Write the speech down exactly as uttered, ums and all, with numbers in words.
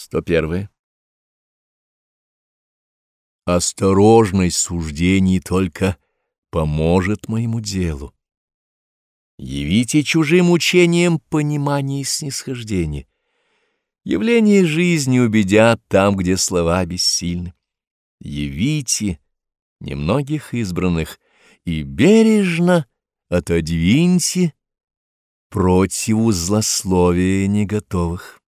сто первое. Осторожность суждений только поможет моему делу. Явите чужим учением понимание и снисхождение. Явления жизни убедят там, где слова бессильны. Явите немногих избранных и бережно отодвиньте противу злословия неготовых.